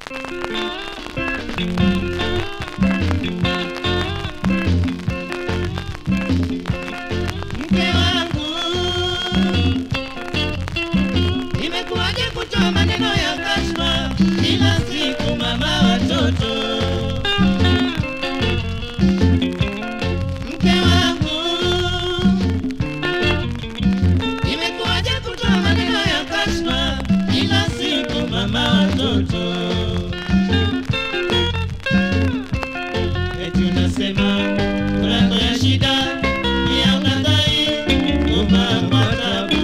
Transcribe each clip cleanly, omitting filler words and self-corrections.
imekuwaje kutoa maneno ya kashfa kila siku mama watoto? Mke wangu, imekuwaje kutoa maneno ya kashfa kila siku mama watoto? Eti unasema mlango ya shida ya unadai umama tabu.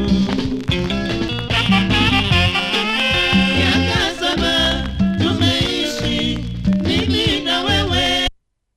Miaka 7 tumeishi mimi na wewe.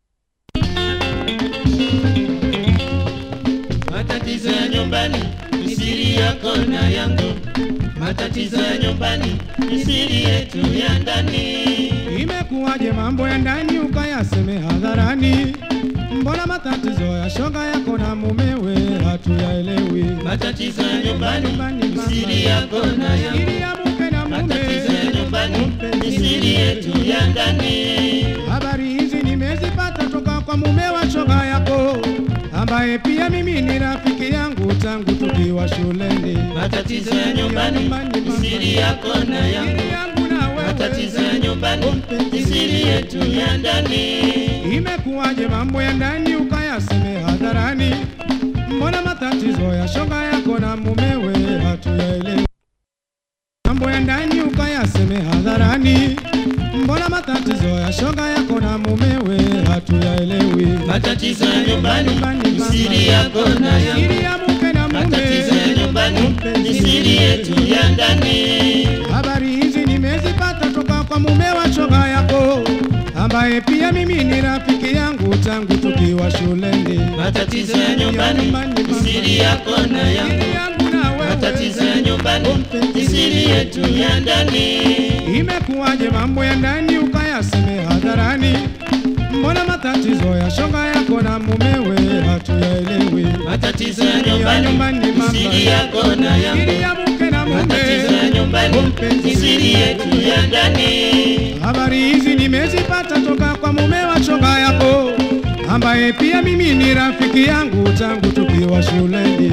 Matatizo ya nyumbani ni siri yako na yangu. Matatizo ya nyumbani ni siri yetu ya ndani. Imekuwaje mambo ya ndani ukayaseme hadharani? Mbona matatizo ya shoga yako na mumewe hatuyaelewi? Matatizo ya nyumbani ni siri yako na yangu. Siri ya mke na mume. Matatizo ya nyumbani ni siri yetu ya ndani. Habari hizi nimezipata toka kwa mume wa shoga yako, ambaye pia mimi ni rafiki yangu tangu tukiwa shuleni. Matatizo ya nyumbani ni siri yako na yangu. Siri yangu na wewe. Matatizo ya nyumbani ni siri yetu ya ndani. Imekuwaje mambo ya ndani ukayaseme hadharani? Mbona matatizo ya shoga yako na mumewe hatuyaelewi? Mambo ya ndani ukayaseme hadharani. Mbona matatizo ya shoga yako na mumewe hatuyaelewi? Matatizo ya nyumbani ni siri yako na yangu. Siri ya mke na mume. Matatizo ya nyumbani ni siri yetu ya ndani. Habari hizi nimezipata toka kwa mume wa shoga yako, ambaye pia mimi ni rafiki yangu tangu tukiwa shuleni. Matatizo ya nyumbani ni siri yako na yangu. Siri yangu na wewe. Matatizo ya nyumbani ni siri yetu ya ndani. Imekuwaje mambo ya ndani ukayaseme hadharani? Mbona matatizo ya shoga yako na mumewe hatuyaelewi? Matatizo ya nyumbani ni siri yako na yangu. Siri ya mke na mume. Matatizo ya nyumbani ni siri yetu ya ndani. Habari hizi nimezipata toka kwa mume wa shoga yako, ambaye pia mimi ni rafiki yangu tangu tukiwa shuleni.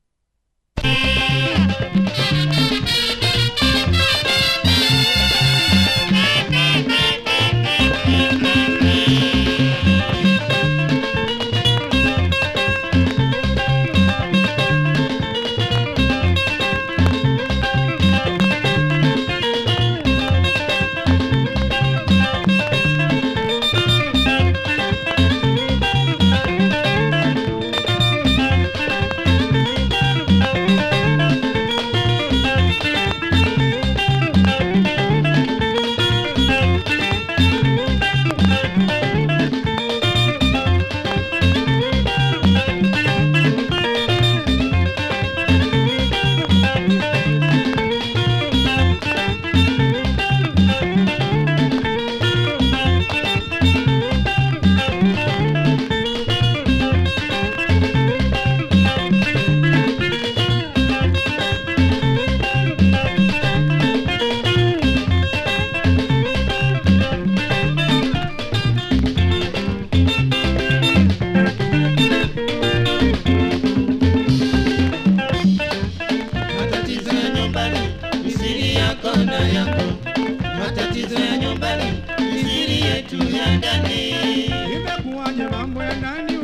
Matatizo ya nyumbani ni siri yetu ya ndani. Imekuwaje mambo ya ndani